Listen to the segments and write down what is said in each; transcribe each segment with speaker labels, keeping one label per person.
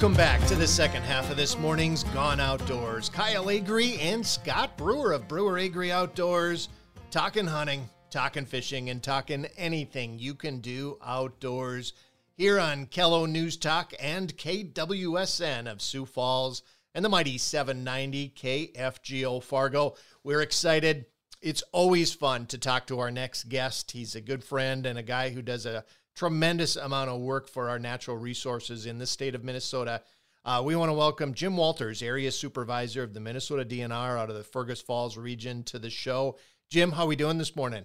Speaker 1: Welcome back to the second half of this morning's Gone Outdoors. Kyle Agri and Scott Brewer of Brewer Agri Outdoors, talking hunting, talking fishing, and talking anything you can do outdoors here on KELO News Talk and KWSN of Sioux Falls and the mighty 790 KFGO Fargo. We're excited. It's always fun to talk to our next guest. He's a good friend and a guy who does a tremendous amount of work for our natural resources in the state of Minnesota. We want to welcome Jim Walters, Area Supervisor of the Minnesota DNR out of the Fergus Falls region, to the show. Jim, how are we doing this morning?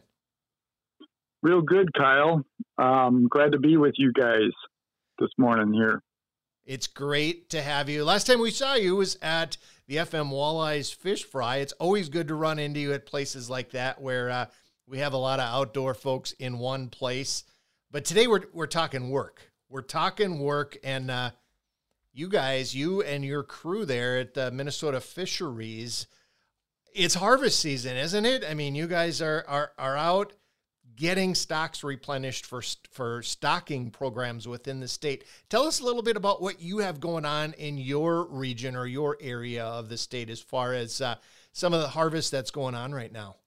Speaker 2: Real good, Kyle. Glad to be with you guys this morning here.
Speaker 1: It's great to have you. Last time we saw you was at the FM Walleyes Fish Fry. It's always good to run into you at places like that where we have a lot of outdoor folks in one place. But today we're talking work. We're talking work, and you guys, you and your crew there at the Minnesota Fisheries, it's harvest season, isn't it? I mean, you guys are out getting stocks replenished for stocking programs within the state. Tell us a little bit about what you have going on in your region or your area of the state as far as some of the harvest that's going on right now.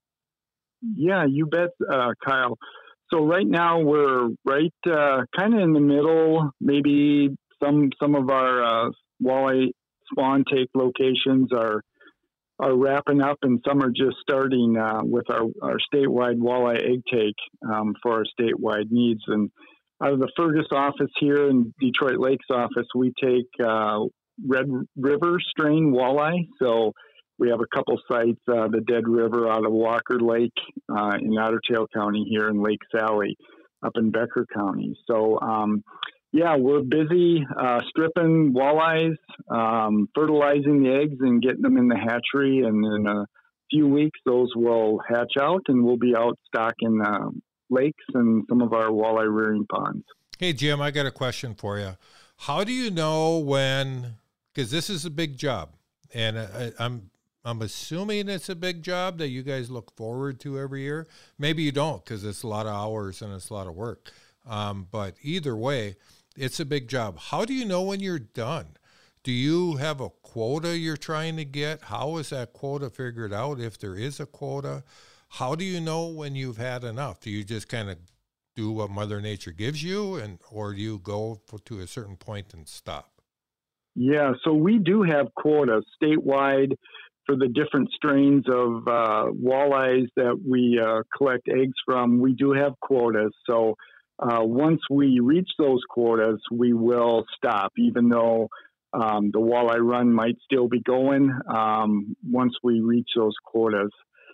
Speaker 2: Yeah, you bet, Kyle. So right now we're right kind of in the middle. Maybe some of our walleye spawn take locations are wrapping up, and some are just starting with our statewide walleye egg take for our statewide needs. And out of the Fergus office here and Detroit Lakes office, we take Red River strain walleye. So we have a couple sites, the Dead River out of Walker Lake in Otter Tail County here, in Lake Sally up in Becker County. So, yeah, we're busy stripping walleyes, fertilizing the eggs and getting them in the hatchery. And in a few weeks, those will hatch out and we'll be out stocking lakes and some of our walleye rearing ponds.
Speaker 3: Hey, Jim, I got a question for you. How do you know when, because this is a big job, and I'm assuming it's a big job that you guys look forward to every year. Maybe you don't, because it's a lot of hours and it's a lot of work. But either way, it's a big job. How do you know when you're done? Do you have a quota you're trying to get? How is that quota figured out, if there is a quota? How do you know when you've had enough? Do you just kind of do what Mother Nature gives you, or do you go to a certain point and stop?
Speaker 2: Yeah, so we do have quotas statewide for the different strains of walleyes that we collect eggs from. We do have quotas. So once we reach those quotas, we will stop, even though the walleye run might still be going. Once we reach those quotas,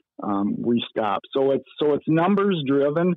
Speaker 2: we stop. So it's numbers driven.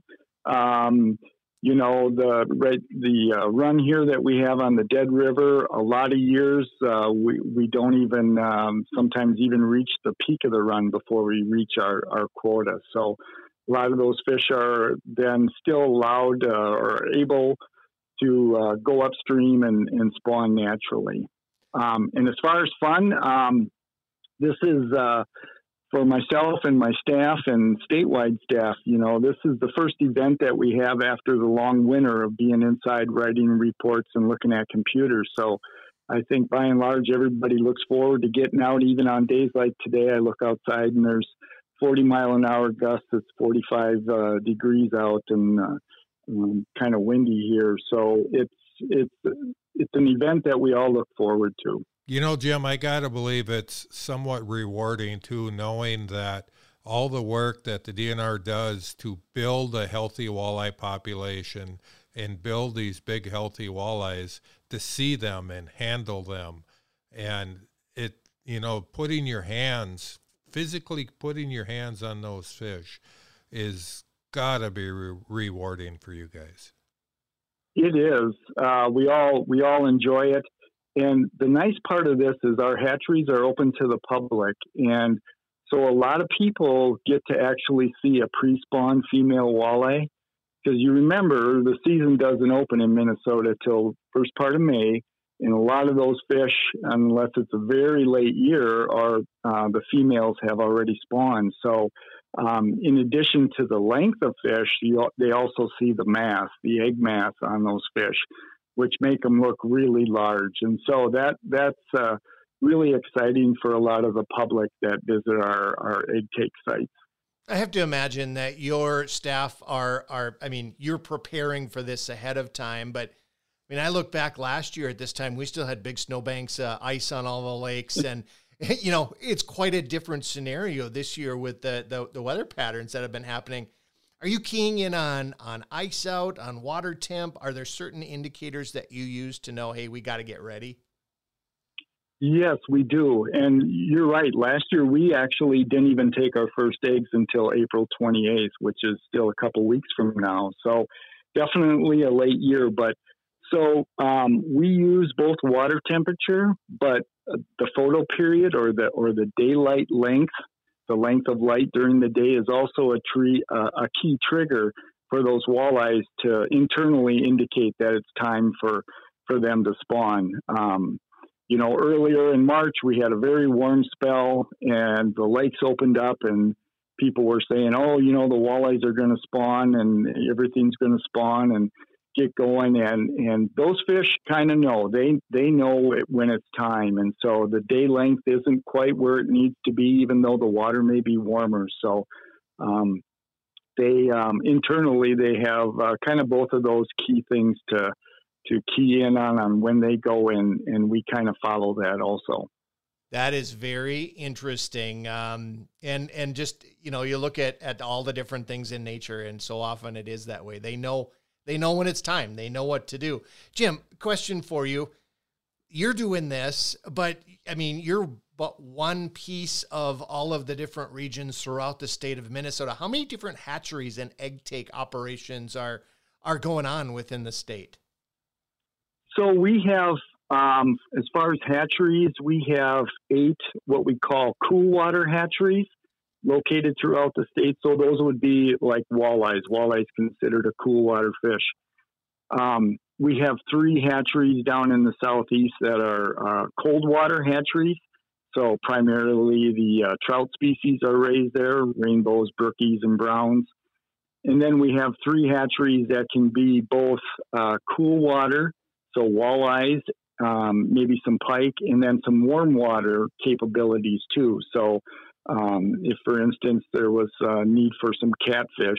Speaker 2: You know, the run here that we have on the Dead River, a lot of years we don't even sometimes even reach the peak of the run before we reach our quota. So a lot of those fish are then still allowed or able to go upstream and spawn naturally. And as far as fun, this is for myself and my staff and statewide staff, you know, this is the first event that we have after the long winter of being inside writing reports and looking at computers. So I think by and large, everybody looks forward to getting out. Even on days like today, I look outside and there's 40-mile-an-hour gusts. It's 45 degrees out and kind of windy here. So it's an event that we all look forward to.
Speaker 3: You know, Jim, I got to believe it's somewhat rewarding, too, knowing that all the work that the DNR does to build a healthy walleye population and build these big, healthy walleyes, to see them and handle them. And it, you know, physically putting your hands on those fish is got to be rewarding for you guys.
Speaker 2: It is. We all enjoy it. And the nice part of this is our hatcheries are open to the public. And so a lot of people get to actually see a pre-spawn female walleye. Because you remember, the season doesn't open in Minnesota till first part of May. And a lot of those fish, unless it's a very late year, are the females have already spawned. So in addition to the length of fish, they also see the mass, the egg mass on those fish. which make them look really large. And so that's really exciting for a lot of the public that visit our egg take sites.
Speaker 1: I have to imagine that your staff you're preparing for this ahead of time, but I look back last year at this time, we still had big snowbanks, ice on all the lakes, and it's quite a different scenario this year with the weather patterns that have been happening. Are you keying in on ice out, on water temp? Are there certain indicators that you use to know, hey, we got to get ready?
Speaker 2: Yes, we do. And you're right. Last year, we actually didn't even take our first eggs until April 28th, which is still a couple weeks from now. So definitely a late year. But so we use both water temperature, but the photo period or the daylight length, the length of light during the day is also a key trigger for those walleyes to internally indicate that it's time for them to spawn. Earlier in March, we had a very warm spell and the lakes opened up and people were saying, the walleyes are going to spawn and everything's going to spawn and get going. And those fish kind of know. They know it when it's time. And so the day length isn't quite where it needs to be, even though the water may be warmer. So they internally, they have kind of both of those key things to key in on when they go in, and we kind of follow that also.
Speaker 1: That is very interesting. And just, you look at all the different things in nature, and so often it is that way. They know when it's time. They know what to do. Jim, question for you. You're doing this, but you're but one piece of all of the different regions throughout the state of Minnesota. How many different hatcheries and egg take operations are going on within the state?
Speaker 2: So we have, as far as hatcheries, we have 8 what we call cool water hatcheries located throughout the state. So those would be like walleyes. Walleyes considered a cool water fish. We have 3 hatcheries down in the southeast that are cold water hatcheries. So primarily the trout species are raised there, rainbows, brookies, and browns. And then we have 3 hatcheries that can be both cool water, so walleyes, maybe some pike, and then some warm water capabilities too. So if, for instance, there was a need for some catfish,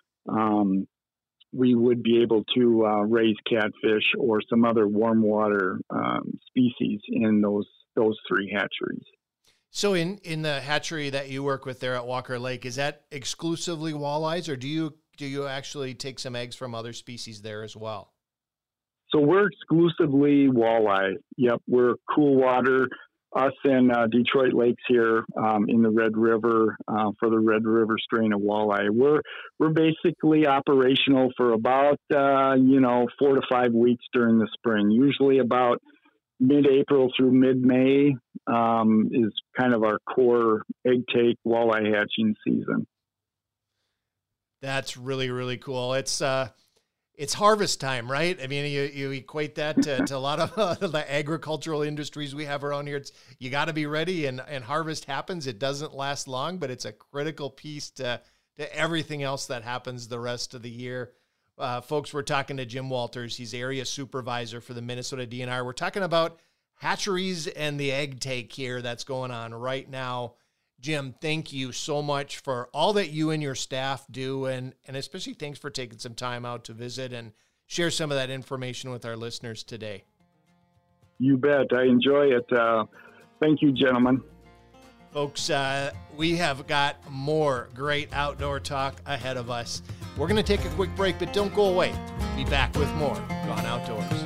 Speaker 2: we would be able to raise catfish or some other warm water species in those 3 hatcheries.
Speaker 1: So in the hatchery that you work with there at Walker Lake, is that exclusively walleyes, or do you actually take some eggs from other species there as well?
Speaker 2: So we're exclusively walleye. Yep, we're cool water. Us and Detroit Lakes here in the Red River for the Red River strain of walleye. We're basically operational for about 4 to 5 weeks during the spring. Usually about mid-April through mid-May is kind of our core egg take walleye hatching season.
Speaker 1: That's really, really cool. It's harvest time, right? You equate that to a lot of the agricultural industries we have around here. You got to be ready, and harvest happens. It doesn't last long, but it's a critical piece to everything else that happens the rest of the year. Folks, we're talking to Jim Walters. He's area supervisor for the Minnesota DNR. We're talking about hatcheries and the egg take here that's going on right now. Jim, thank you so much for all that you and your staff do, and especially thanks for taking some time out to visit and share some of that information with our listeners today.
Speaker 2: You bet. I enjoy it. Thank you, gentlemen.
Speaker 1: Folks, we have got more great outdoor talk ahead of us. We're going to take a quick break, but don't go away. Be back with more Gone Outdoors.